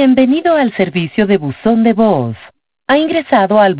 Bienvenido al servicio de buzón de voz. Ha ingresado al